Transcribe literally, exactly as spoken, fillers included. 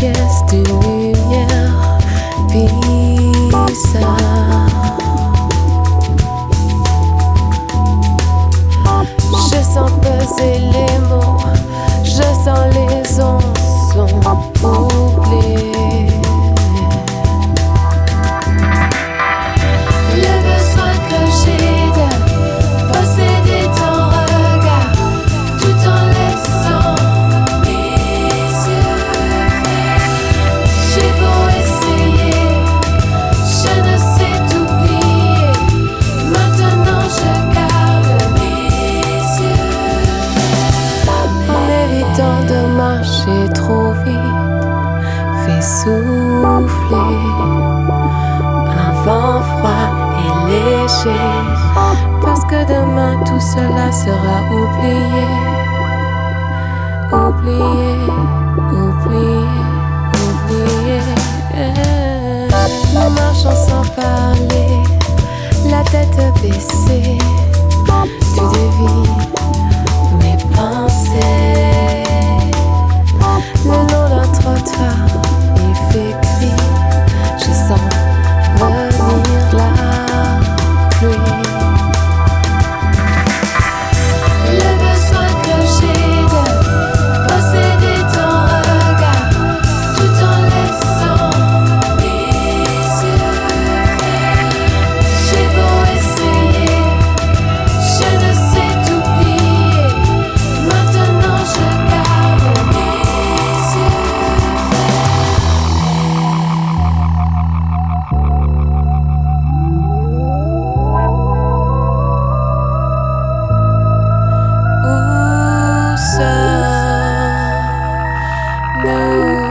pièce d'une lumière bizarre. Je sens peser les mots, je sens les ondes sont oubliées. Le besoin que j'ai de posséder ton regard, tout en laissant mes yeux. J'ai beau essayer, je ne sais t'oublier. Maintenant je garde mes yeux. En évitant de marcher trop vite, fais souffler un vent froid et léger, parce que demain tout cela sera oublié. Oublié, oublié, oublié. Nous marchons sans parler, la tête baissée. Tu devines mes pensées. Le long d'un trottoir, il fait gris. Je sens venir la pluie. Le besoin que j'ai de posséder ton regard, tout en laissant mes yeux. J'ai beau essayer, je ne sais t'oublier. Maintenant je garde mes yeux. Où sommes-nous?